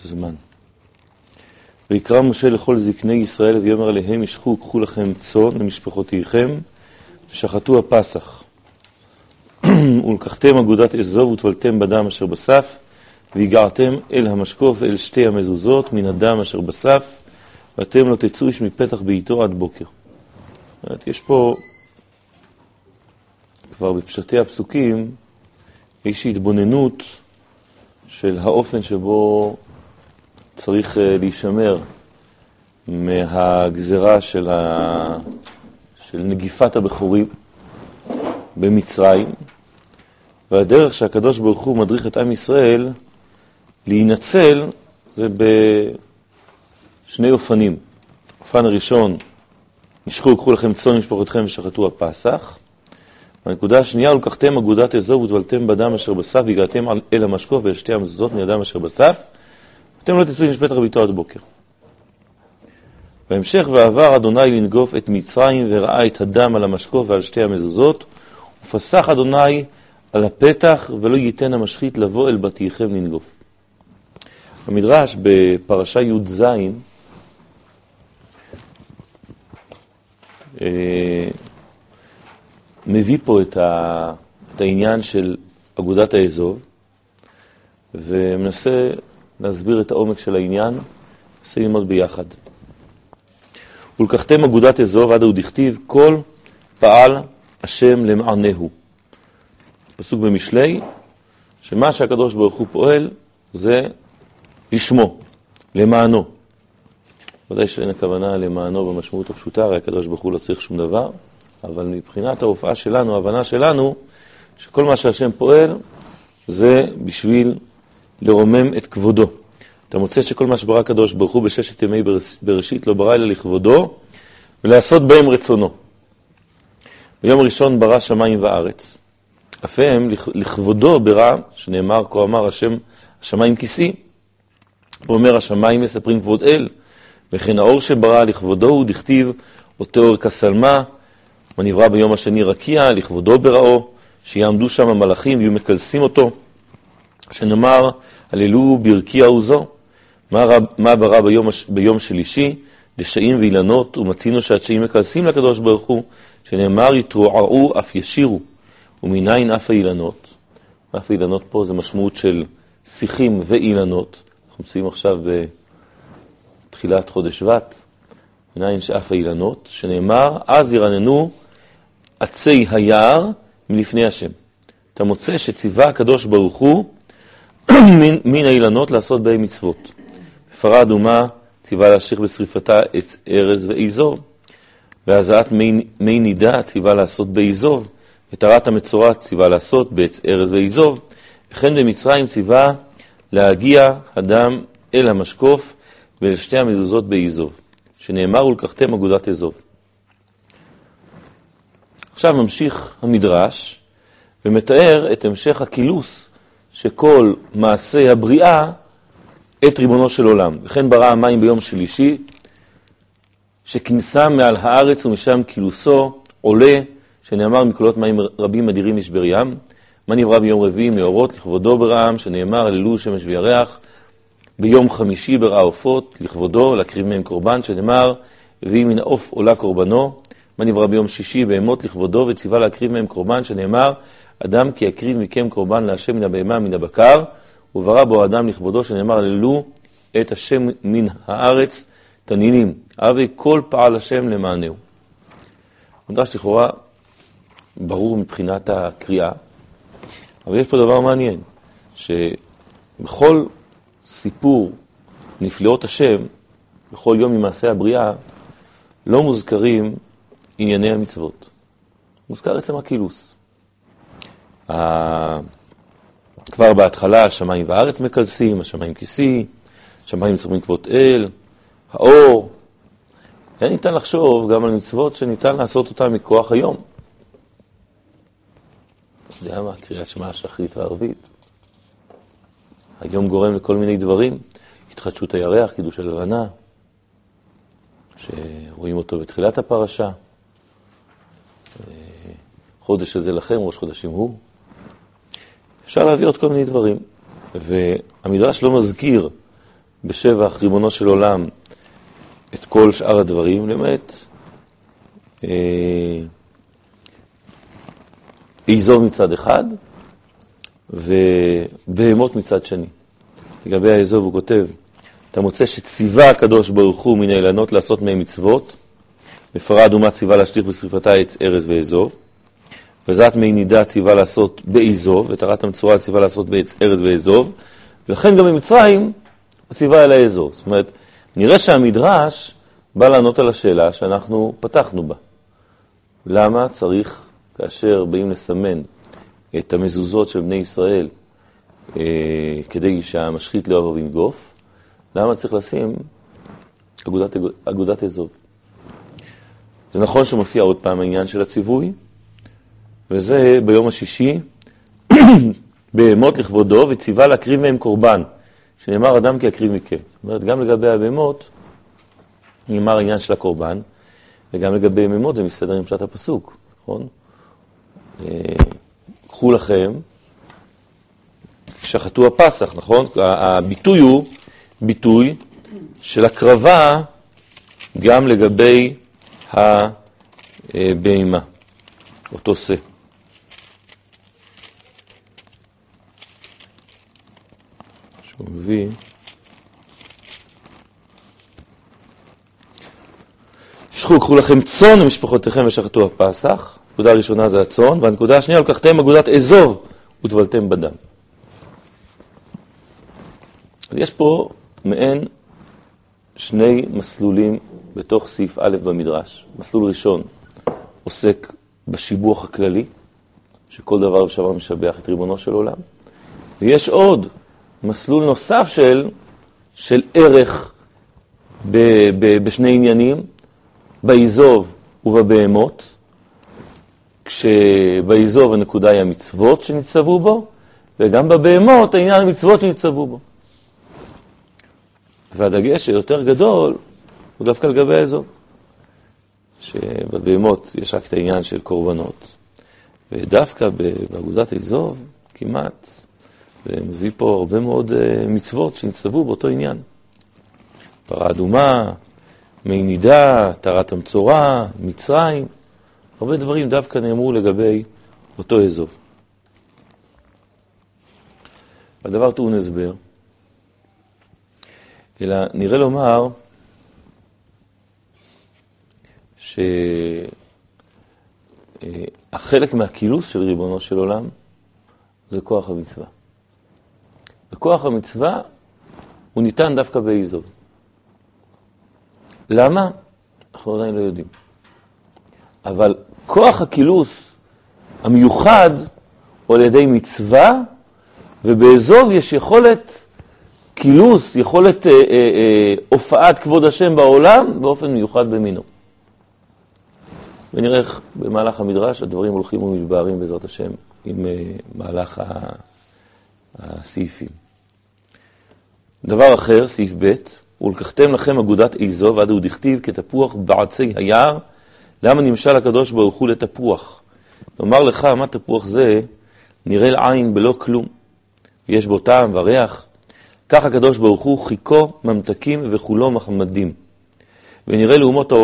זמן. ויקרא משה לכל זקני ישראל ויאמר עליהם, ישחו, קחו לכם צאן למשפחותיכם, ושחטו הפסח. ולקחתם אגודת אזוב וטבלתם בדם אשר בסף, והגעתם אל המשקוף אל שתי המזוזות מן הדם אשר בסף, ואתם לא תצאו איש מפתח ביתו עד בוקר. יש פה, כבר בפשטי הפסוקים, יש התבוננות של האופן שבו צריך להישמר מהגזרה של נגיפת הבחורים במצרים, והדרך שהקדוש ברוך הוא מדריך את עם ישראל להינצל זה בשני אופנים. אופן הראשון, נשחו, קחו לכם צאן משפחותיכם ושחטו הפסח. והנקודה השנייה, ולקחתם אגודת אזוב וטבלתם בדם אשר בסף, והגעתם אל המשקוף ואל שתי המזוזות מן הדם אשר בסף, אתם לא תצאו משפטח ביתו עד בוקר. בהמשך, ועבר אדוני לנגוף את מצרים וראה את הדם על המשקוף ועל שתי המזוזות, ופסח אדוני על הפתח ולא ייתן המשחית לבוא אל בתיכם לנגוף. במדרש בפרשה י"ז מביא פה את העניין של אגודת האזוב, ומנסה להסביר את העומק של העניין, ננסה ללמוד ביחד. ולקחתם אגודת אזוב עד הוא דכתיב, כל פעל השם למענהו. פסוק במשלי, שמה שהקדוש ברוך הוא פועל זה לשמו, למענו. ודאי שאין הכוונה למענו במשמעות הפשוטה, הרי הקדוש ברוך הוא לא צריך שום דבר, אבל מבחינת ההופעה שלנו, ההבנה שלנו, שכל מה שהשם פועל זה בשביל לרומם את כבודו. אתה מוצא שכל מה שברא הקדוש ברוך הוא בששת ימי בראשית לא ברא אלא לכבודו, ולעשות בהם רצונו. ביום ראשון ברא שמיים וארץ. אף הם לכבודו ברא, שנאמר, כה אמר השם, השמיים כיסי. הוא אומר, השמיים מספרים כבוד אל, וכן האור שברא לכבודו הוא דכתיב, אותו אור כסלמה, מה נברא ביום השני רקיע, לכבודו בראו, שיעמדו שם המלאכים ויהיו מקלסים אותו. שנאמר, הללו ברקיע וזו, מה ברא ביום שלישי, דשאים ואילנות, ומצינו שהדשאים מקלסים לקדוש ברוך הוא, שנאמר, יתרועעו אף ישירו, ומניין אף האילנות. אף האילנות פה זה משמעות של שיחים ואילנות. אנחנו מצאים עכשיו בתחילת חודש שבט, מניין שאף האילנות, שנאמר, אז ירננו עצי היער מלפני השם. אתה מוצא שציווה הקדוש ברוך הוא מן האילנות לעשות בהם מצוות. בפרה אדומה ציווה להשליך בשריפתה עץ ארז ואיזוב, והזעת מי נידה ציווה לעשות באיזוב, וטהרת המצורע ציווה לעשות בעץ ארז ואיזוב, וכן במצרים ציווה להגיע הדם אל המשקוף ואל שתי המזוזות באיזוב, שנאמר ולקחתם אגודת אזוב. עכשיו ממשיך המדרש ומתאר את המשך הכילוס שכל מעשה הבריאה את ריבונו של עולם. וכן ברא המים ביום שלישי, שכנסה מעל הארץ ומשם קילוסו עולה, שנאמר מקולות מים רבים אדירים משבר ים. מה נברא ביום רביעי? מאורות לכבודו ברעם, שנאמר הללו שמש וירח. ביום חמישי ברא עופות לכבודו, להקריב מהם קורבן, שנאמר והיא מן העוף עולה קורבנו. מה נברא ביום שישי? בהמות לכבודו, וציווה להקריב מהם קורבן, שנאמר אדם כי יקריב מכם קורבן להשם מן הבהמה מן הבקר, וברא בו אדם לכבודו, שנאמר הללו את השם מן הארץ תנינים, אבי כל פעל השם למענהו. מדרש לכאורה ברור מבחינת הקריאה, אבל יש פה דבר מעניין, שבכל סיפור נפלאות השם, בכל יום ממעשה הבריאה, לא מוזכרים ענייני המצוות. מוזכר עצם הכילוס. כבר בהתחלה השמיים והארץ מקלסים, השמיים כיסי, השמיים מספרים כבוד אל, האור. היה ניתן לחשוב גם על מצוות שניתן לעשות אותן מכוח היום. אתה יודע מה? קריאת שמע השחרית והערבית. היום גורם לכל מיני דברים. התחדשות הירח, קידוש הלבנה, שרואים אותו בתחילת הפרשה. חודש הזה לכם, ראש חודשים הוא. אפשר להביא עוד כל מיני דברים. והמדרש לא מזכיר בשבח ריבונו של עולם את כל שאר הדברים, למעט איזוב מצד אחד ובהמות מצד שני. לגבי האיזוב הוא כותב, אתה מוצא שציווה הקדוש ברוך הוא מן האילנות לעשות מהם מצוות, בפרה אדומה ציווה להשליך בשריפתה עץ ארז ואיזוב, וזעת מי נידה ציווה לעשות באיזוב, וטהרת המצורע ציווה לעשות בעץ ארז ואיזוב, ולכן גם במצרים ציווה אל האיזוב. זאת אומרת, נראה שהמדרש בא לענות על השאלה שאנחנו פתחנו בה. למה צריך, כאשר באים לסמן את המזוזות של בני ישראל, כדי שהמשחית לא יבוא וינגוף, למה צריך לשים אגודת איזוב? זה נכון שמופיע עוד פעם העניין של הציווי, וזה ביום השישי, בהמות לכבודו, וציווה להקריב מהם קורבן, שנאמר אדם כי יקריב מכם. זאת אומרת, גם לגבי הבהמות, נאמר העניין של הקורבן, וגם לגבי בהמות זה מסתדר עם פשט הפסוק, נכון? קחו לכם, שחטו הפסח, נכון? הביטוי הוא ביטוי של הקרבה גם לגבי הבהמה, אותו שא. שהוא מביא קחו לכם צאן למשפחותיכם ושחטו הפסח. הנקודה הראשונה זה הצאן, והנקודה השנייה, לקחתם אגודת איזוב וטבלתם בדם. יש פה מעין שני מסלולים בתוך סעיף א' במדרש. מסלול ראשון עוסק בשיבוח הכללי, שכל דבר ושבר משבח את ריבונו של עולם. ויש עוד מסלול נוסף של ערך בשני עניינים, באיזוב ובבהמות, כשבאיזוב הנקודה היא המצוות שנצטוו בו, וגם בבהמות העניין המצוות שנצטוו בו. והדגש היותר גדול הוא דווקא לגבי האיזוב, שבבהמות יש רק את העניין של קורבנות, ודווקא באגודת איזוב כמעט, ומביא פה הרבה מאוד מצוות שנצטוו באותו עניין. פרה אדומה, מי נידה, טהרת המצורע, מצרים, הרבה דברים דווקא נאמרו לגבי אותו איזוב. הדבר טעון הסבר, אלא נראה לומר שהחלק מהכילוס של ריבונו של עולם זה כוח המצווה. וכוח המצווה הוא ניתן דווקא באיזוב. למה? אנחנו עדיין לא יודעים. אבל כוח הכילוס המיוחד הוא על ידי מצווה, ובאיזוב יש יכולת כילוס, יכולת הופעת כבוד השם בעולם באופן מיוחד במינו. ונראה איך במהלך המדרש הדברים הולכים ומתבהרים בעזרת השם עם מהלך הסעיפים. דבר אחר, סעיף ב', ולקחתם לכם אגודת איזוב עד הוא דכתיב כתפוח בעצי היער, למה נמשל הקדוש ברוך הוא לתפוח? לומר לך, מה תפוח זה נראה לעין בלא כלום, יש בו טעם וריח, כך הקדוש ברוך הוא חיכו ממתקים וכולו מחמדים. ונראה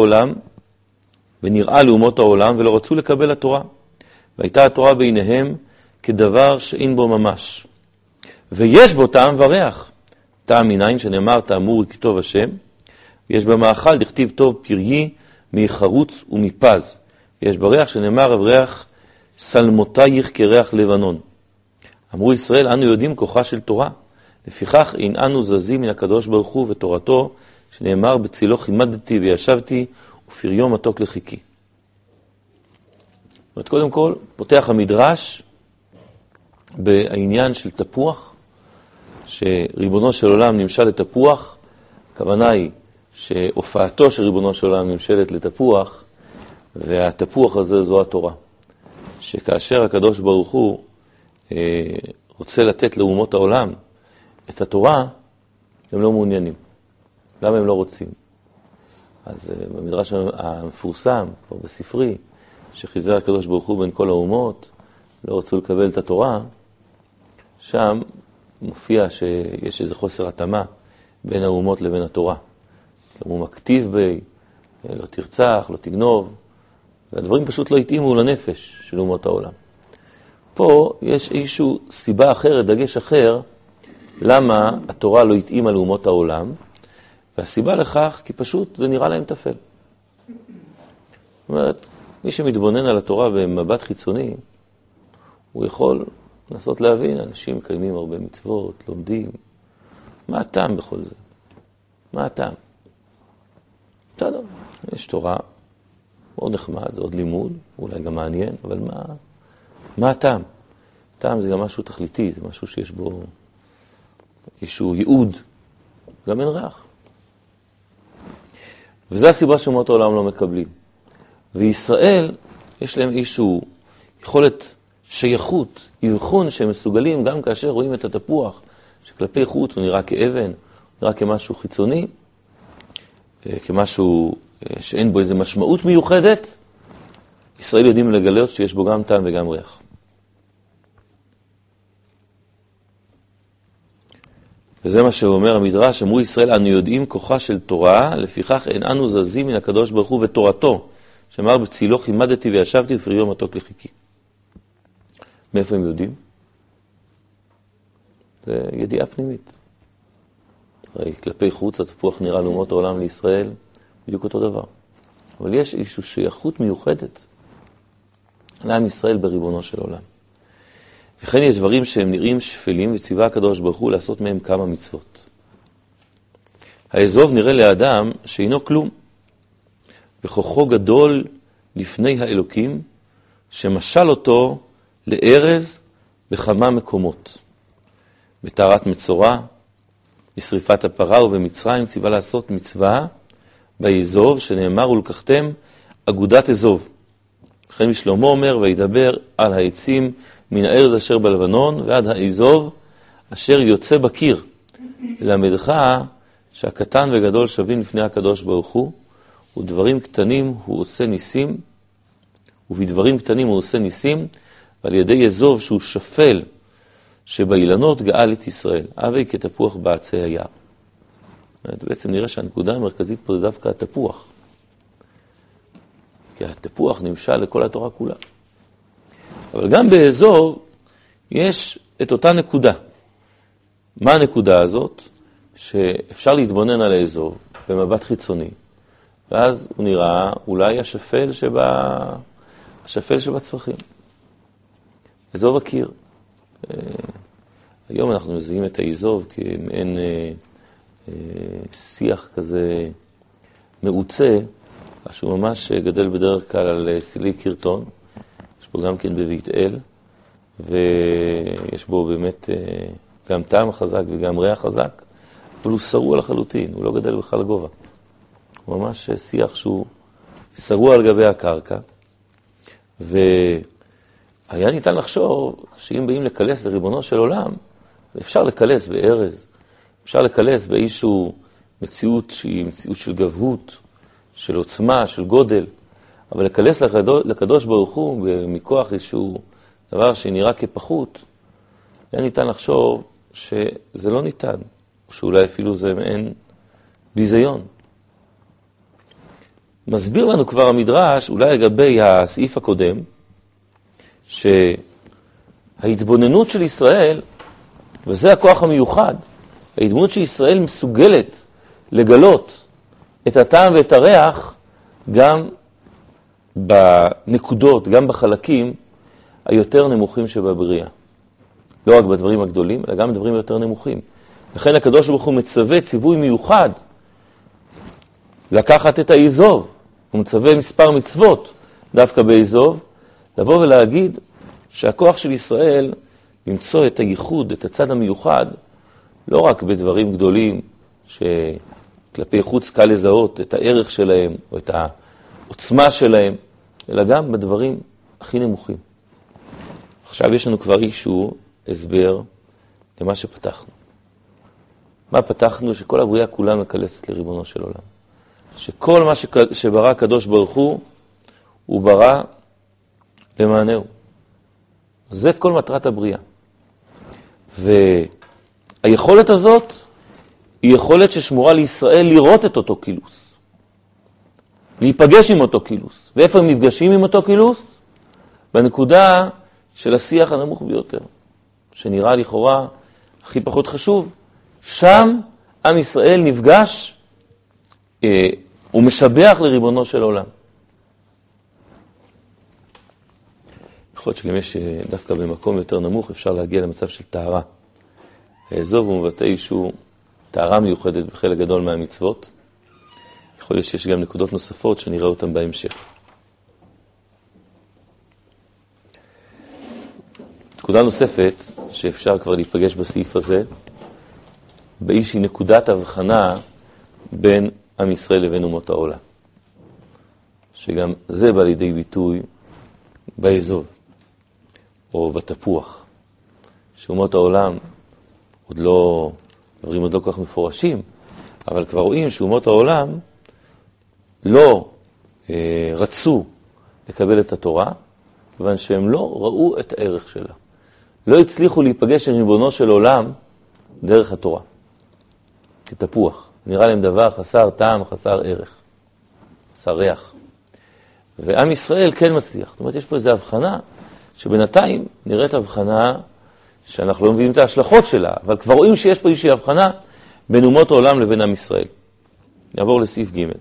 לאומות העולם ולא רצו לקבל התורה. והייתה התורה בעיניהם כדבר שאין בו ממש. ויש בו טעם וריח. טעם מניין שנאמר תאמורי כי טוב השם. ויש במאכל דכתיב טוב פריי מחרוץ ומפז. ויש בריח שנאמר ריח סלמותייך כריח לבנון. אמרו ישראל, אנו יודעים כוחה של תורה. לפיכך אין אנו זזים מן הקדוש ברוך הוא ותורתו, שנאמר בצילו חימדתי וישבתי ופריו מתוק לחיקי. קודם כל, פותח המדרש בעניין של תפוח, שריבונו של עולם נמשל לתפוח, הכוונה היא שהופעתו של ריבונו של עולם נמשלת לתפוח, והתפוח הזה זו התורה. שכאשר הקדוש ברוך הוא רוצה לתת לאומות העולם את התורה, הם לא מעוניינים. למה הם לא רוצים? אז במדרש המפורסם, כבר בספרי, שחיזר הקדוש ברוך הוא בין כל האומות, לא רצו לקבל את התורה, שם מופיע שיש איזה חוסר התאמה בין האומות לבין התורה. הוא מכתיב לא תרצח, לא תגנוב, והדברים פשוט לא התאימו לנפש של אומות העולם. פה יש איזושהי סיבה אחרת, דגש אחר, למה התורה לא התאימה לאומות העולם, והסיבה לכך כי פשוט זה נראה להם תפל. זאת אומרת, מי שמתבונן על התורה במבט חיצוני, הוא יכול לנסות להבין, אנשים מקיימים הרבה מצוות, לומדים, מה הטעם בכל זה? מה הטעם? בסדר, יש תורה, מאוד נחמד, זה עוד לימוד, אולי גם מעניין, אבל מה הטעם? טעם זה גם משהו תכליתי, זה משהו שיש בו איזשהו ייעוד, גם אין ריח. וזו הסיבה שאומות העולם לא מקבלים. וישראל, יש להם איזשהו יכולת שייכות, יבחון שהם מסוגלים, גם כאשר רואים את התפוח, שכלפי חוץ הוא נראה כאבן, נראה כמשהו חיצוני, כמשהו שאין בו איזו משמעות מיוחדת, ישראל יודעים לגלות שיש בו גם טעם וגם ריח. וזה מה שאומר המדרש, אמרו ישראל, אנו יודעים כוחה של תורה, לפיכך אין אנו זזים מן הקדוש ברוך הוא ותורתו, שאמר בצילו חימדתי וישבתי ופריו מתוק לחיקי. מאיפה הם יודעים? זה ידיעה פנימית. הרי כלפי חוץ התפוח נראה לאומות העולם לישראל בדיוק אותו דבר. אבל יש איזושהי שייכות מיוחדת לעם ישראל בריבונו של עולם. וכן יש דברים שהם נראים שפלים וציווה הקדוש ברוך הוא לעשות מהם כמה מצוות. האזוב נראה לאדם שאינו כלום, וכוחו גדול לפני האלוקים, שמשל אותו לארז בכמה מקומות. בתארת מצורע, בשריפת הפרה ובמצרים ציווה לעשות מצווה באזוב, שנאמר ולקחתם אגודת אזוב. וכן שלמה אומר, וידבר על העצים מן הארז אשר בלבנון ועד האזוב אשר יוצא בקיר. למדך שהקטן וגדול שווים לפני הקדוש ברוך הוא, ודברים קטנים הוא עושה ניסים, ובדברים קטנים הוא עושה ניסים, ועל ידי אזוב שהוא שפל שבאילנות גאל את ישראל, אבי כתפוח בעצי היער. בעצם נראה שהנקודה המרכזית פה זה דווקא התפוח. כי התפוח נמשל לכל התורה כולה. אבל גם באזוב יש את אותה נקודה. מה הנקודה הזאת? שאפשר להתבונן על האזוב במבט חיצוני, ואז הוא נראה אולי השפל שבצפחים. אזוב הקיר. היום אנחנו מזהים את האזוב כמעין שיח כזה מעוצה, שהוא ממש גדל בדרך כלל על סילי קרטון. יש בו גם כן בבית אל, ויש בו באמת גם טעם חזק וגם ריח חזק, אבל הוא שרוע לחלוטין, הוא לא גדל בכלל גובה. הוא ממש שיח שהוא שרוע על גבי הקרקע, והיה ניתן לחשוב שאם באים לקלס לריבונו של עולם, אפשר לקלס בארז, אפשר לקלס באיזשהו מציאות שהיא מציאות של גבהות, של עוצמה, של גודל, אבל לקלס לקדוש ברוך הוא מכוח איזשהו דבר שנראה כפחות, היה ניתן לחשוב שזה לא ניתן, או שאולי אפילו זה מעין ביזיון. מסביר לנו כבר המדרש, אולי לגבי הסעיף הקודם, שההתבוננות של ישראל, וזה הכוח המיוחד, ההתבוננות של ישראל מסוגלת לגלות את הטעם ואת הריח גם בנקודות, גם בחלקים היותר נמוכים שבבריאה. לא רק בדברים הגדולים, אלא גם בדברים יותר נמוכים. לכן הקדוש ברוך הוא מצווה ציווי מיוחד לקחת את האזוב, הוא מצווה מספר מצוות דווקא באזוב, לבוא ולהגיד שהכוח של ישראל למצוא את הייחוד, את הצד המיוחד, לא רק בדברים גדולים שכלפי חוץ קל לזהות את הערך שלהם או את העוצמה שלהם, אלא גם בדברים הכי נמוכים. עכשיו יש לנו כבר איזשהו הסבר למה שפתחנו. מה פתחנו? שכל הבריאה כולה מקלסת לריבונו של עולם. שכל מה שברא הקדוש ברוך הוא ברא למענהו. זה כל מטרת הבריאה. והיכולת הזאת היא יכולת ששמורה לישראל לראות את אותו קילוס. להיפגש עם אותו קילוס. ואיפה הם נפגשים עם אותו קילוס? בנקודה של השיח הנמוך ביותר, שנראה לכאורה הכי פחות חשוב. שם עם ישראל נפגש ומשבח לריבונו של עולם. יכול להיות שגם יש דווקא במקום יותר נמוך אפשר להגיע למצב של טהרה. האזוב הוא מבטא איזשהו טהרה מיוחדת בחלק גדול מהמצוות. יכול להיות שיש גם נקודות נוספות שנראה אותן בהמשך. נקודה נוספת שאפשר כבר להיפגש בסעיף הזה, באיזושהי נקודת הבחנה בין עם ישראל לבין אומות העולם. שגם זה בא לידי ביטוי באזוב, או בתפוח. שאומות העולם דברים עוד לא כל כך מפורשים, אבל כבר רואים שאומות העולם לא רצו לקבל את התורה, כיוון שהם לא ראו את הערך שלה. לא הצליחו להיפגש עם ריבונו של עולם דרך התורה. כתפוח. נראה להם דבר חסר טעם, חסר ערך, חסר ריח. ועם ישראל כן מצליח. זאת אומרת, יש פה איזו הבחנה, שבינתיים נראית הבחנה שאנחנו לא מבינים את ההשלכות שלה, אבל כבר רואים שיש פה איזושהי הבחנה בין אומות העולם לבין עם ישראל. נעבור לסעיף ג'.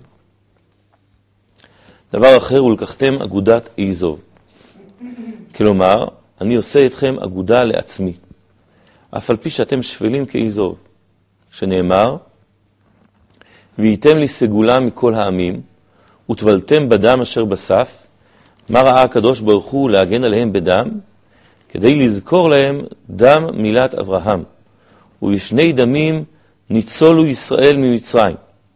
דבר אחר הוא לקחתם אגודת איזוב. כלומר, אני עושה אתכם אגודה לעצמי, אף על פי שאתם שפלים כאיזוב, שנאמר, והייתם לי סגולה מכל העמים, וטבלתם בדם אשר בסף, מה ראה הקדוש ברוך הוא להגן עליהם בדם, כדי לזכור להם דם מילת אברהם, ובשני דמים ניצולו ישראל ממצרים.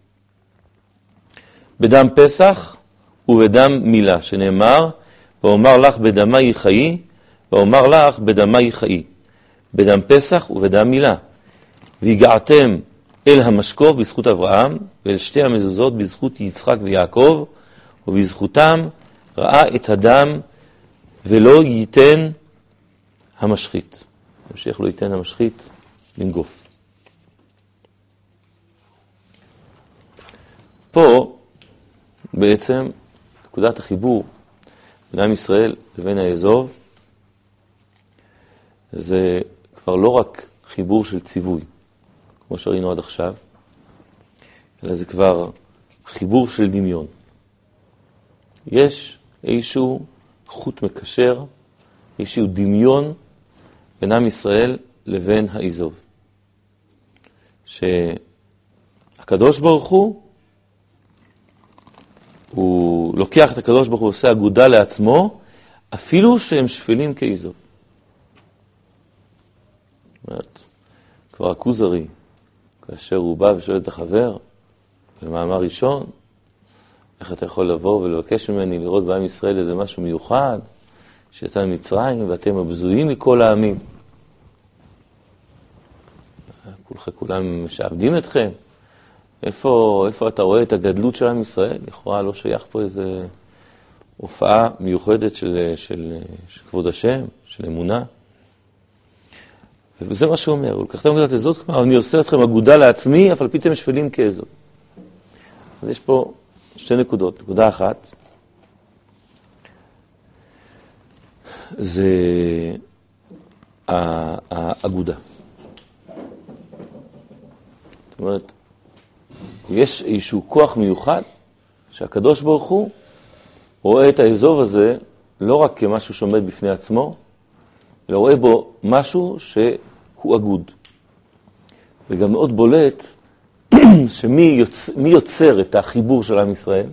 בדם פסח ובדם מילה, שנאמר, ואומר לך בדמה יחיי, ואומר לך בדמה יחיי. בדם פסח ובדם מילה. והגעתם אל המשקוף בזכות אברהם, ואל שתי המזוזות בזכות יצחק ויעקב, ובזכותם ראה את הדם, ולא ייתן המשחית. המשך לא ייתן המשחית לנגוף. פה בעצם נקודת החיבור בין עם ישראל לבין האזוב, זה כבר לא רק חיבור של ציווי, כמו שראינו עד עכשיו, אלא זה כבר חיבור של דמיון. יש איזשהו חוט מקשר, איזשהו דמיון בין עם ישראל לבין האזוב. שהקדוש ברוך הוא לוקח את הקדוש ברוך הוא ועושה אגודה לעצמו, אפילו שהם שפלים כאיזוב. כבר הכוזרי, כאשר הוא בא ושואל את החבר, במאמר ראשון, איך אתה יכול לבוא ולבקש ממני לראות בעם ישראל איזה משהו מיוחד, שיצא ממצרים ואתם הבזויים מכל העמים. כולם משעבדים אתכם. איפה אתה רואה את הגדלות של עם ישראל? לכאורה לא שייך פה איזה הופעה מיוחדת של כבוד השם, של אמונה. וזה מה שהוא אומר, הוא לקחתם אגודת אזוב, כלומר, אני עושה אתכם אגודה לעצמי, אף על פי אתם שפלים כאזוב. אז יש פה שתי נקודות. נקודה אחת, זה האגודה. זאת אומרת, יש איזשהו כוח מיוחד שהקדוש ברוך הוא רואה את האזוב הזה לא רק כמשהו שעומד בפני עצמו, אלא רואה בו משהו שהוא אגוד. וגם מאוד בולט שמי יוצר את החיבור של עם ישראל?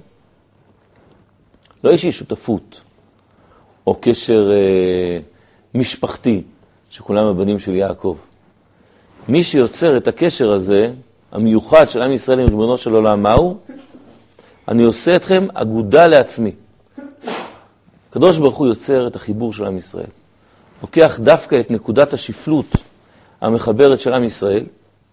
לא יש שותפות או קשר משפחתי שכולם הבנים של יעקב. מי שיוצר את הקשר הזה, המיוחד של עם ישראל עם ריבונו של עולם, מהו? אני עושה אתכם אגודה לעצמי. הקדוש ברוך הוא יוצר את החיבור של עם ישראל. לוקח דווקא את נקודת השפלות המחברת של עם ישראל,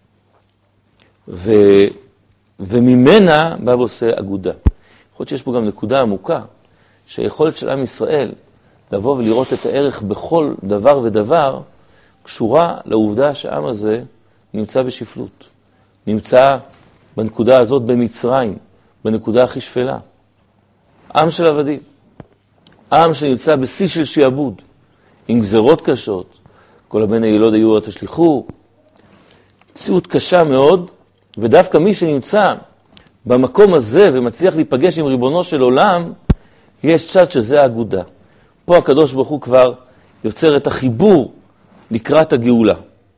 וממנה בא ועושה אגודה. יכול להיות שיש פה גם נקודה עמוקה, שהיכולת של עם ישראל לבוא ולראות את הערך בכל דבר ודבר, קשורה לעובדה שהעם הזה נמצא בשפלות. נמצא בנקודה הזאת במצרים, בנקודה הכי שפלה. עם של עבדים. עם שנמצא בשיא של שיעבוד, עם גזרות קשות. כל הבן הילוד היו תשליחו. מציאות קשה מאוד, ודווקא מי שנמצא במקום הזה ומצליח להיפגש עם ריבונו של עולם, יש צד שזה האגודה. פה הקדוש ברוך הוא כבר יוצר את החיבור לקראת הגאולה.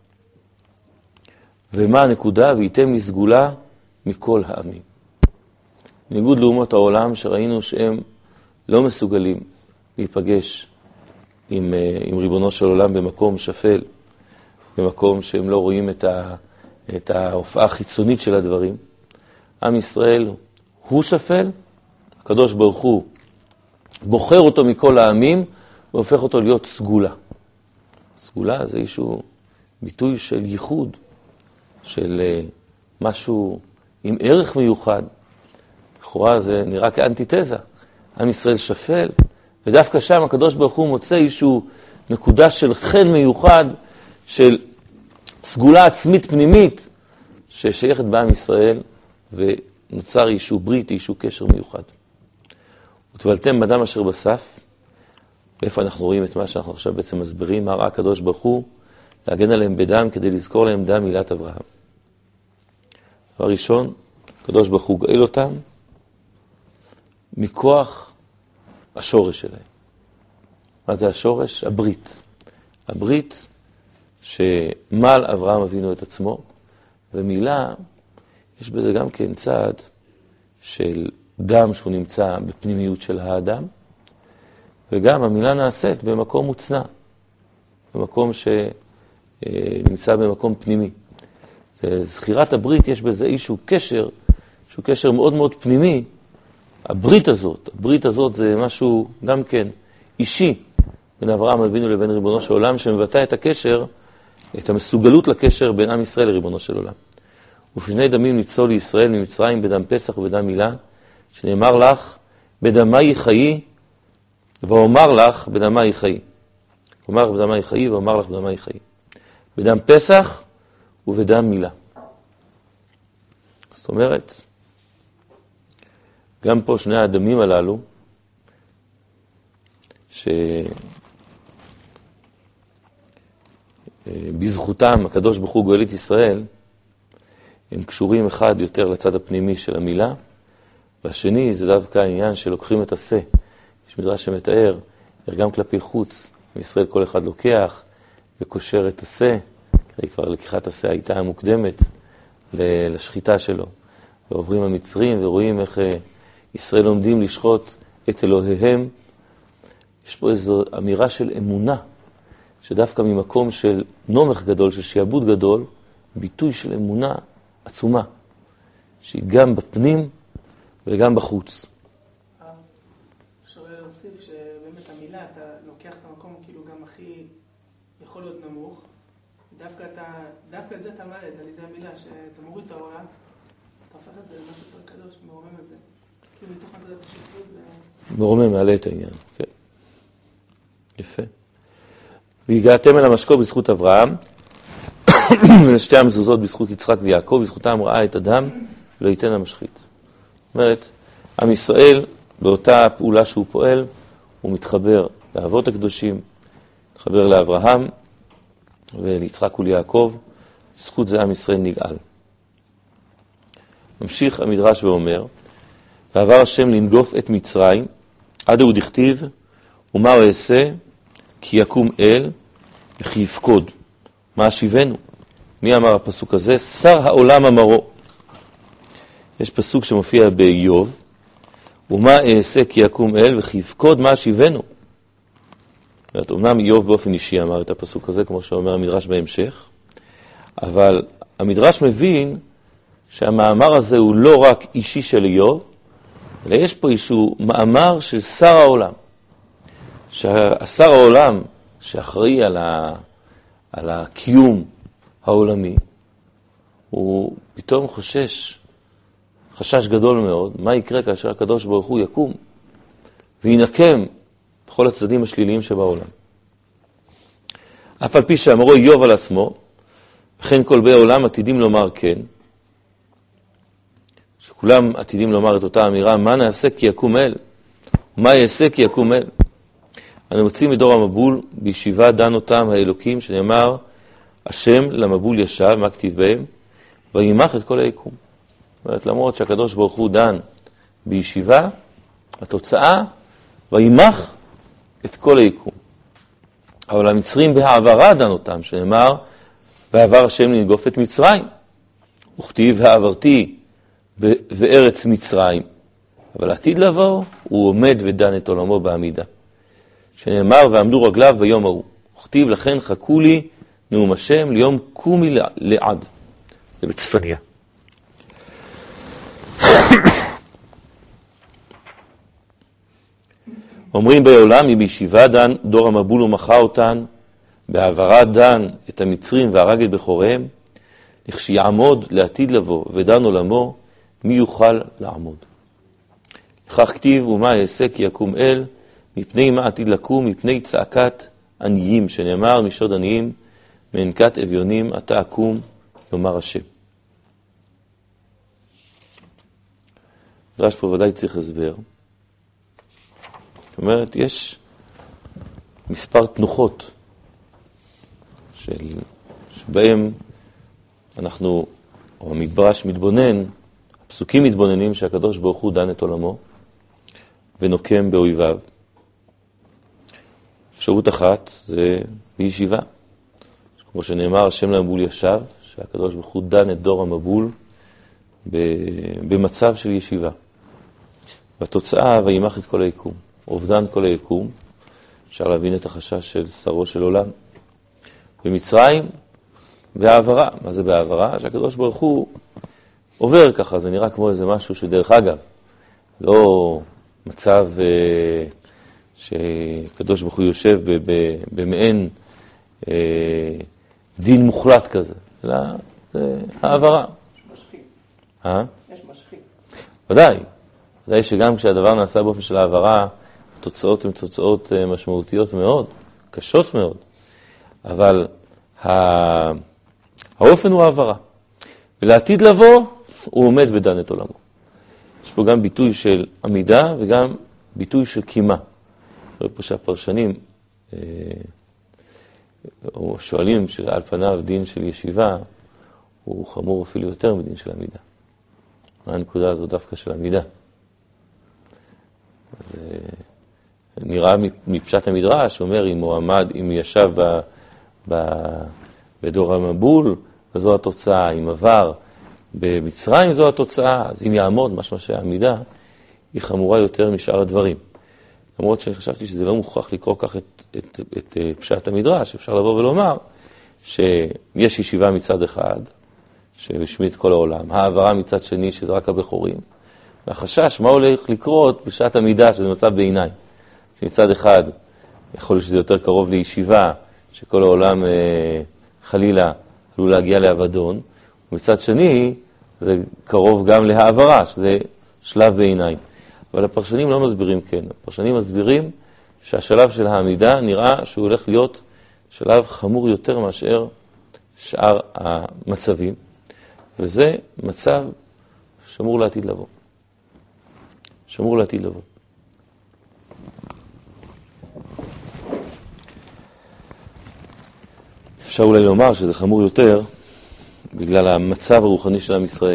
ומה הנקודה? וייתם לי סגולה מכל העמים. בניגוד לאומות העולם שראינו שהם לא מסוגלים להיפגש עם ריבונו של עולם במקום שפל, במקום שהם לא רואים את ההופעה החיצונית של הדברים. עם ישראל הוא שפל, הקדוש ברוך הוא בוחר אותו מכל העמים והופך אותו להיות סגולה. סגולה זה איזשהו ביטוי של ייחוד, של משהו עם ערך מיוחד. לכאורה זה נראה כאנטיתזה. עם ישראל שפל, ודווקא שם הקדוש ברוך הוא מוצא איזשהו נקודה של חן מיוחד, של סגולה עצמית פנימית, ששייכת בעם ישראל, ונוצר איזשהו ברית, איזשהו קשר מיוחד. ותבלתם בדם אשר בסף, ואיפה אנחנו רואים את מה שאנחנו עכשיו בעצם מסבירים, מה ראה הקדוש ברוך הוא, להגן עליהם בדם כדי לזכור להם דם מילת אברהם. דבר ראשון, הקדוש ברוך הוא גאל אותם מכוח השורש שלהם. מה זה השורש? הברית. הברית שמל אברהם אבינו את עצמו, ומילה, יש בזה גם כן צעד של דם שהוא נמצא בפנימיות של האדם, וגם המילה נעשית במקום מוצנע, במקום שנמצא במקום פנימי. זכירת הברית יש בזה איזשהו קשר, שהוא קשר מאוד מאוד פנימי. הברית הזאת זה משהו גם כן אישי בין אברהם אבינו לבין ריבונו של עולם, שמבטא את הקשר, את המסוגלות לקשר בין עם ישראל לריבונו של עולם. ופני דמים ניצול לישראל ממצרים בדם פסח ובדם מילה, שנאמר לך, בדמי חיי, ואומר לך, בדמי חיי. אומר לך בדמי חיי, ואומר לך בדמי חיי. בדם פסח ובדם מילה. זאת אומרת, גם פה שני האדמים הללו, שבזכותם הקדוש ברוך הוא גואל את ישראל, הם קשורים אחד יותר לצד הפנימי של המילה, והשני זה דווקא העניין שלוקחים את עשה. יש מדרש שמתאר, גם כלפי חוץ, בישראל כל אחד לוקח וקושר את עשה, כבר לקיחת עשה הייתה המוקדמת לשחיטה שלו. ועוברים המצרים ורואים איך ישראל עומדים לשחוט את אלוהיהם. יש פה איזו אמירה של אמונה, שדווקא ממקום של נומך גדול, של שיעבוד גדול, ביטוי של אמונה עצומה, שהיא גם בפנים וגם בחוץ. אפשר להוסיף שבאמת המילה, אתה לוקח את המקום כאילו גם הכי יכול להיות נמוך, דווקא את זה אתה מעלה, על ידי המילה, שאתה מוריד את העולם, אתה הופך את זה למשהו יותר קדוש, מרומם את זה. כאילו מתוך נקודת השפלות. מרומם, מעלה את העניין, כן. יפה. והגעתם אל המשקו בזכות אברהם, ולשתי המזוזות בזכות יצחק ויעקב, בזכותם ראה את אדם ולא ייתן המשחית. זאת אומרת, עם ישראל, באותה פעולה שהוא פועל, הוא מתחבר לאבות הקדושים, מתחבר לאברהם וליצחק וליעקב, בזכות זה עם ישראל נגאל. ממשיך המדרש ואומר, ועבר השם לנגוף את מצרים, עד הוא דכתיב, ומה הוא אעשה? כי יקום אל וכי יפקוד. מה השיבנו? מי אמר הפסוק הזה? שר העולם אמרו. יש פסוק שמופיע באיוב, ומה אעשה כי יקום אל וכי יפקוד, מה השיבנו? אמנם איוב באופן אישי אמר את הפסוק הזה, כמו שאומר המדרש בהמשך, אבל המדרש מבין שהמאמר הזה הוא לא רק אישי של איוב, אלא יש פה איזשהו מאמר של שר העולם. שהשר העולם שאחראי על הקיום העולמי, הוא פתאום חשש גדול מאוד, מה יקרה כאשר הקדוש ברוך הוא יקום וינקם בכל הצדדים השליליים שבעולם. אף על פי שאמרו איוב על עצמו, וכן כל באי עולם עתידים לומר כן, שכולם עתידים לומר את אותה אמירה, מה נעשה כי יקום אל? מה יעשה כי יקום אל? אנו מוצאים מדור המבול, בישיבה דן אותם האלוקים, שנאמר, השם למבול ישב, מה כתיב בהם? וימח את כל היקום. זאת אומרת, למרות שהקדוש ברוך הוא דן בישיבה, התוצאה, וימח את כל היקום. אבל המצרים בהעברה דן אותם, שנאמר, ועבר השם לנגוף את מצרים. וכתיב, העברתי בארץ מצרים. אבל עתיד לבוא, הוא עומד ודן את עולמו בעמידה. שנאמר, ועמדו רגליו ביום ההוא. וכתיב, לכן חכו לי נאום השם ליום קומי לעד. זה בצפניה. אומרים בעולם, אם בישיבה דן, דור המבול ומחה אותן, בעברה דן את המצרים והרג את בכוריהם, לכשיעמוד לעתיד לבוא ודן עולמו, מי יוכל לעמוד? לכך כתיב, ומה יעשה כי יקום אל, מפני מה עתיד לקום, מפני צעקת עניים, שנאמר משוד עניים, מענקת אביונים, אתה אקום, יאמר השם. דרש פה ודאי צריך הסבר. זאת אומרת, יש מספר תנוחות שבהם אנחנו, או המדברש מתבונן, הפסוקים מתבוננים שהקדוש ברוך הוא דן את עולמו ונוקם באויביו. אפשרות אחת זה בישיבה. כמו שנאמר, השם למבול ישב, שהקדוש ברוך הוא דן את דור המבול במצב של ישיבה. והתוצאה, וימח את כל היקום. אובדן כל היקום, אפשר להבין את החשש של שרו של עולם. במצרים, בהעברה. מה זה בהעברה? שהקדוש ברוך הוא עובר ככה, זה נראה כמו איזה משהו שדרך אגב, לא מצב שקדוש ברוך הוא יושב במעין דין מוחלט כזה, אלא זה העברה. יש משחים. יש משחים. ודאי. ודאי שגם כשהדבר נעשה באופן של העברה, התוצאות הן תוצאות משמעותיות מאוד, קשות מאוד. אבל האופן הוא העברה. ולעתיד לבוא, הוא עומד ודן את עולמו. יש פה גם ביטוי של עמידה וגם ביטוי של קימה. רואה פה שהפרשנים או שואלים שעל פניו דין של ישיבה הוא חמור אפילו יותר מדין של עמידה. מה הנקודה הזו דווקא של עמידה? אז נראה מפשט המדרש, אומר אם הוא עמד, אם הוא ישב בדור המבול, וזו התוצאה, אם עבר במצרים זו התוצאה, אז אם יעמוד, משמע שהעמידה היא חמורה יותר משאר הדברים. למרות שחשבתי שזה לא מוכרח לקרוא כך את פשט המדרש, אפשר לבוא ולומר שיש ישיבה מצד אחד, שמשמיד כל העולם, העברה מצד שני, שזה רק הבכורים, והחשש, מה הולך לקרות בשעת עמידה, שזה מצב ביניים. שמצד אחד, יכול להיות שזה יותר קרוב לישיבה, שכל העולם חלילה עלול להגיע לאבדון, ומצד שני, זה קרוב גם להעברה, שזה שלב ביניים. אבל הפרשנים לא מסבירים כן. הפרשנים מסבירים שהשלב של העמידה נראה שהוא הולך להיות שלב חמור יותר מאשר שאר המצבים, וזה מצב שמור לעתיד לבוא. שמור לעתיד לבוא. אפשר אולי לומר שזה חמור יותר בגלל המצב הרוחני של עם ישראל.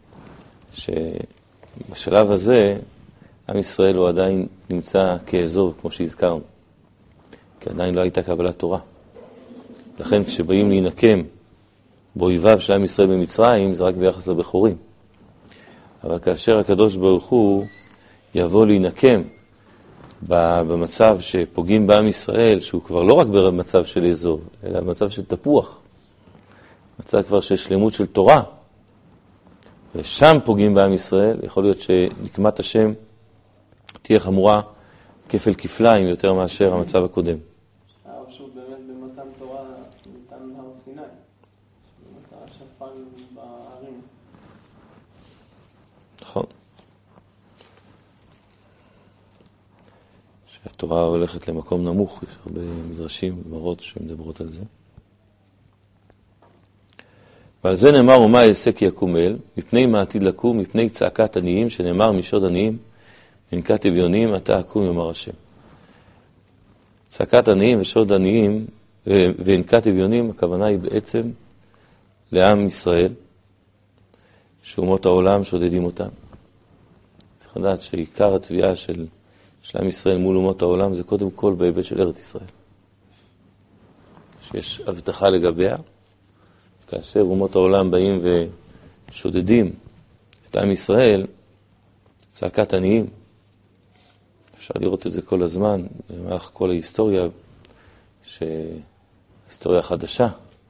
שבשלב הזה עם ישראל הוא עדיין נמצא כאזור, כמו שהזכרנו. כי עדיין לא הייתה קבלת תורה. לכן כשבאים להינקם באויביו של עם ישראל במצרים, זה רק ביחס לבכורים. אבל כאשר הקדוש ברוך הוא יבוא להינקם במצב שפוגעים בעם ישראל, שהוא כבר לא רק במצב של אזור, אלא במצב של תפוח, מצב כבר של שלמות של תורה, ושם פוגעים בעם ישראל, יכול להיות שנקמת השם תהיה חמורה כפל כפליים יותר מאשר המצב הקודם. פשוט באמת במתן תורה ניתן הר סיני, שבאמת השפל בערים. נכון. שהתורה הולכת למקום נמוך, יש הרבה מדרשים, מרות שמדברות על זה. ועל זה נאמר ומה אעשה כי יקום אל, מפני מה עתיד לקום, מפני צעקת עניים, שנאמר משוד עניים, ינקת אביונים, אתה אקום יאמר השם. צעקת עניים ושוד עניים וינקת אביונים, הכוונה היא בעצם לעם ישראל, שאומות העולם שודדים אותם. צריך לדעת שעיקר התביעה של עם ישראל מול אומות העולם זה קודם כל בהיבט של ארץ ישראל. שיש הבטחה לגביה, כאשר אומות העולם באים ושודדים את עם ישראל, צעקת עניים. אפשר לראות את זה כל הזמן, במהלך כל ההיסטוריה, היסטוריה חדשה,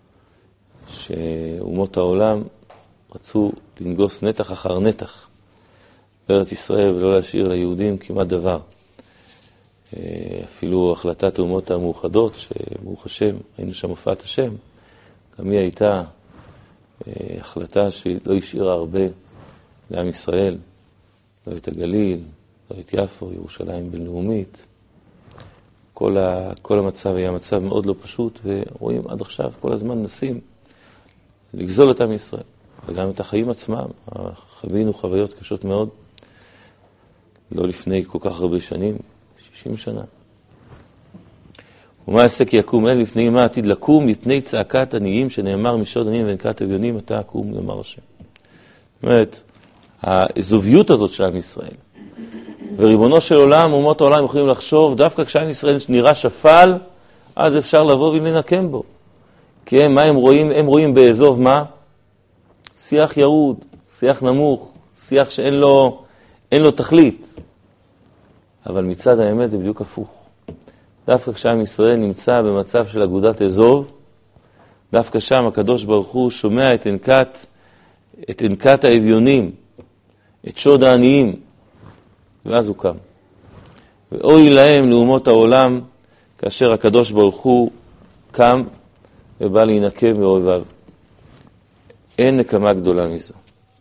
שאומות העולם רצו לנגוס נתח אחר נתח בארץ ישראל ולא להשאיר ליהודים כמעט דבר. אפילו החלטת האומות המאוחדות, שברוך השם, היינו שם הופעת השם, גם היא הייתה החלטה שלא השאירה הרבה לעם ישראל, לא את הגליל, לא את יפו, ירושלים בינלאומית. כל המצב היה מצב מאוד לא פשוט, ורואים עד עכשיו כל הזמן מנסים לגזול את עם ישראל. וגם את החיים עצמם, חווינו חוויות קשות מאוד, לא לפני כל כך הרבה שנים, 60 שנה. ומה יעשה כי יקום אל, מפני מה עתיד לקום, מפני צעקת עניים, שנאמר משוד עניים וינקת אביונים, אתה אקום יאמר השם. זאת אומרת, האזוביות הזאת של עם ישראל, וריבונו של עולם, אומות העולם יכולים לחשוב, דווקא כשעם ישראל נראה שפל, אז אפשר לבוא ולנקם בו. כי מה הם רואים? הם רואים באזוב מה? שיח ירוד, שיח נמוך, שיח שאין לו תכלית. אבל מצד האמת זה בדיוק הפוך. דווקא כשעם ישראל נמצא במצב של אגודת אזוב, דווקא שם הקדוש ברוך הוא שומע את אנקת האביונים, את שוד העניים, ואז הוא קם. ואוי להם לאומות העולם, כאשר הקדוש ברוך הוא קם ובא להינקם באויביו. אין נקמה גדולה מזו.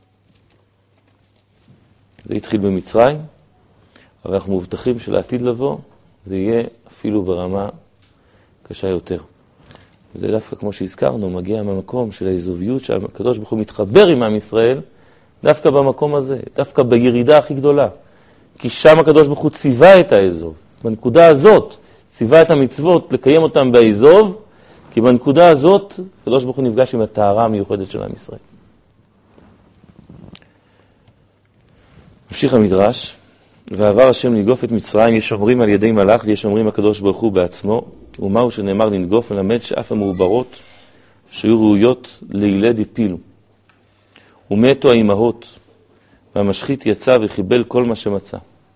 זה התחיל במצרים, אבל אנחנו מובטחים שלעתיד לבוא, זה יהיה אפילו ברמה קשה יותר. זה דווקא כמו שהזכרנו, מגיע מהמקום של האזוביות שהקדוש ברוך הוא מתחבר עם עם ישראל, דווקא במקום הזה, דווקא בירידה הכי גדולה. כי שם הקדוש ברוך הוא ציווה את האזוב. בנקודה הזאת ציווה את המצוות לקיים אותם באזוב, כי בנקודה הזאת הקדוש ברוך הוא נפגש עם הטהרה המיוחדת של עם ישראל. ממשיך המדרש, ועבר השם לנגוף את מצרים, יש אומרים על ידי מלאך ויש אומרים הקדוש ברוך הוא בעצמו, ומהו שנאמר לנגוף ולמד שאף המעוברות שהיו ראויות לילד הפילו. ומתו האימהות, והמשחית יצא וחיבל כל מה שמצא.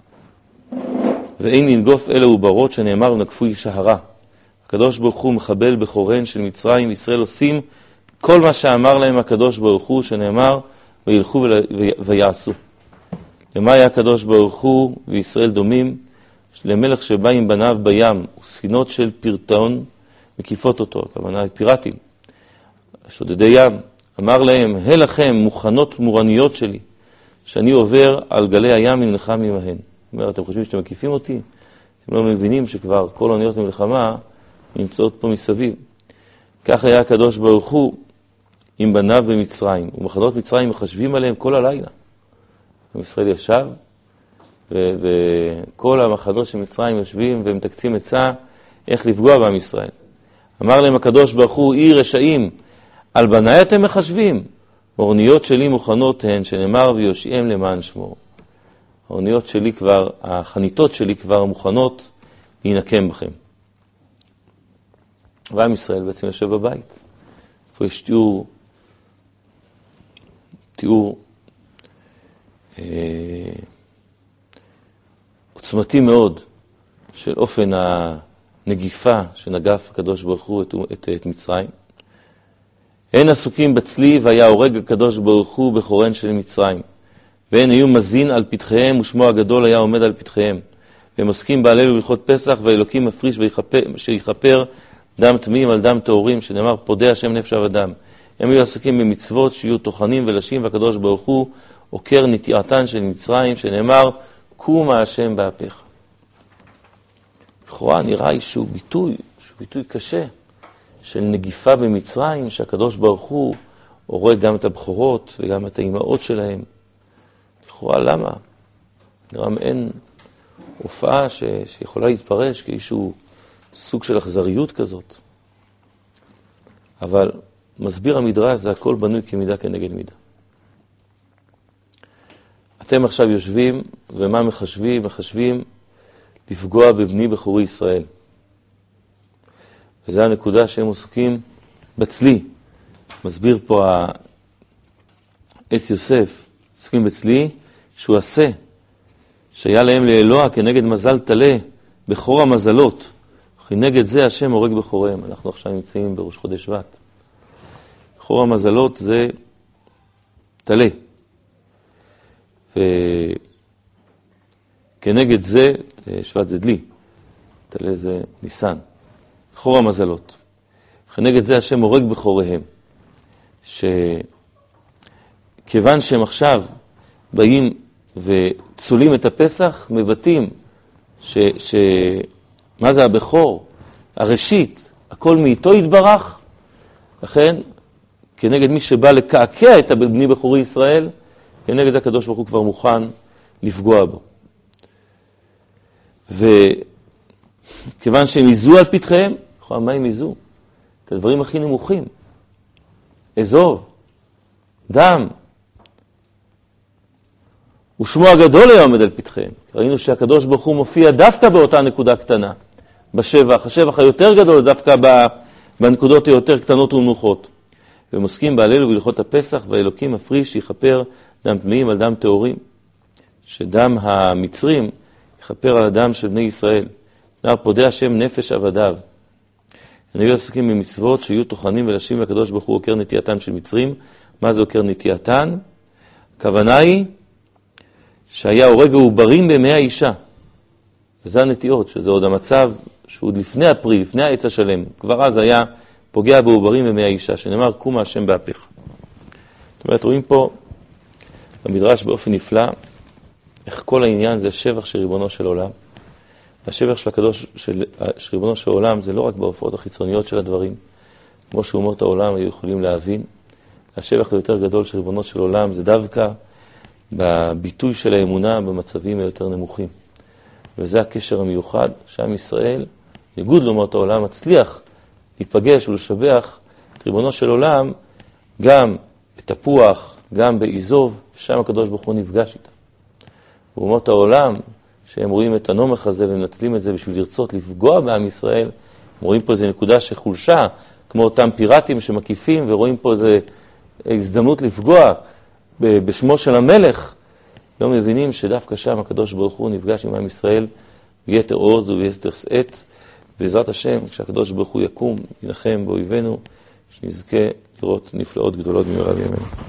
ואין לנגוף אלה עוברות שנאמר ונקפו אישה הרע. הקדוש ברוך הוא מחבל בחורן של מצרים, ישראל עושים כל מה שאמר להם הקדוש ברוך הוא שנאמר וילכו ויעשו. למה היה הקדוש ברוך הוא וישראל דומים? למלך שבא עם בניו בים וספינות של פרטון מקיפות אותו, הכוונה פיראטים, שודדי ים. אמר להם, לכם מוכנות מורניות שלי, שאני עובר על גלי הים ונלחם עמהן. אומר, אתם חושבים שאתם מקיפים אותי? אתם לא מבינים שכבר כל אוניות המלחמה נמצאות פה מסביב. כך היה הקדוש ברוך הוא עם בניו במצרים, ומחנות מצרים מחשבים עליהם כל הלילה. ישראל ישב, וכל המחנות של מצרים יושבים ומתקצים עצה איך לפגוע בעם ישראל. אמר להם הקדוש ברוך הוא, אי רשעים, על בניי אתם מחשבים, האוניות שלי מוכנות הן, שנאמר ויושיעם למען שמו. האוניות שלי כבר, החניתות שלי כבר מוכנות להינקם בכם. ועם ישראל בעצם יושב בבית. פה יש תיאור עוצמתי מאוד של אופן הנגיפה שנגף הקדוש ברוך הוא את מצרים. הן עסוקים בצלי והיה הורג הקדוש ברוך הוא בחורן של מצרים. והן היו מזין על פתחיהם ושמו הגדול היה עומד על פתחיהם. והם עוסקים בהלל ובהלכות פסח והאלוקים מפריש שיכפר דם טמאים על דם טהורים שנאמר פודה השם נפש אדם. הם היו עסוקים במצוות שיהיו טוחנים ולשים והקדוש ברוך הוא עוקר נטיעתן של מצרים שנאמר קומה השם באפיך. לכאורה נראה איזשהו ביטוי קשה של נגיפה במצרים שהקדוש ברוך הוא הורג גם את הבכורות וגם את האימהות שלהם. לכאורה למה? נראה מעין הופעה שיכולה להתפרש כאיזשהו סוג של אכזריות כזאת. אבל מסביר המדרש, זה הכל בנוי כמידה כנגד מידה. אתם עכשיו יושבים, ומה מחשבים? מחשבים לפגוע בבני בחורי ישראל. וזו הנקודה שהם עוסקים בצלי. מסביר פה עץ יוסף, עוסקים בצלי, שהוא עשה, שהיה להם לאלוה כנגד מזל תלה, בחור המזלות. וכנגד זה השם הורג בחוריהם. אנחנו עכשיו נמצאים בראש חודש שבט. בחור המזלות זה תלה. וכנגד זה, שבט זה דלי, תלה זה ניסן. בחור המזלות. וכנגד זה השם הורג בחוריהם. שכיוון שהם עכשיו באים וצולים את הפסח, מבטאים מה זה הבכור? הראשית, הכל מאיתו יתברך. לכן, כנגד מי שבא לקעקע את בני בחורי ישראל, כנגד הקדוש ברוך הוא כבר מוכן לפגוע בו. וכיוון שהם יזו על פתחיהם, מה הם יזו? את הדברים הכי נמוכים. אזוב, דם. ושמו הגדול היה עומד על פתחיהם. ראינו שהקדוש ברוך הוא מופיע דווקא באותה נקודה קטנה, בשבח. השבח היותר גדול דווקא בנקודות היותר קטנות ונמוכות. והם עוסקים בהלל ובהלכות הפסח, והאלוקים מפריש שיכפר דם טמאים על דם טהורים. שדם המצרים יכפר על הדם של בני ישראל. נאמר פודה השם נפש עבדיו. הם היו עסוקים במצוות שיהיו תוכנים ולשים לקדוש ברוך הוא עוקר נטייתן של מצרים. מה זה עוקר נטייתן? הכוונה היא שהיה הורג העוברים במי האישה. וזה הנטיות, שזה עוד המצב שהוא לפני הפרי, לפני העץ השלם. כבר אז היה פוגע בעוברים במי האישה, שנאמר קומה השם באפיך. זאת אומרת, רואים פה במדרש באופן נפלא, איך כל העניין זה שבח של ריבונו של עולם. השבח של הקדוש של ריבונו של עולם זה לא רק בהופעות החיצוניות של הדברים, כמו שאומות העולם היו יכולים להבין. השבח היותר גדול של ריבונו של עולם זה דווקא בביטוי של האמונה במצבים היותר נמוכים. וזה הקשר המיוחד שעם ישראל, ניגוד לאומות העולם, מצליח להיפגש ולשבח את ריבונו של עולם גם בתפוח, גם באיזוב, שם הקדוש ברוך הוא נפגש איתה. ואומות העולם, שהם רואים את הנומך הזה ומנצלים את זה בשביל לרצות לפגוע בעם ישראל, הם רואים פה איזו נקודה שחולשה, כמו אותם פיראטים שמקיפים, ורואים פה איזו הזדמנות לפגוע בשמו של המלך, לא מבינים שדווקא שם הקדוש ברוך הוא נפגש עם עם ישראל ביתר עוז וביתר שאת. בעזרת השם, כשהקדוש ברוך הוא יקום, ילחם באויבינו, שנזכה לראות נפלאות גדולות במהרה בימינו.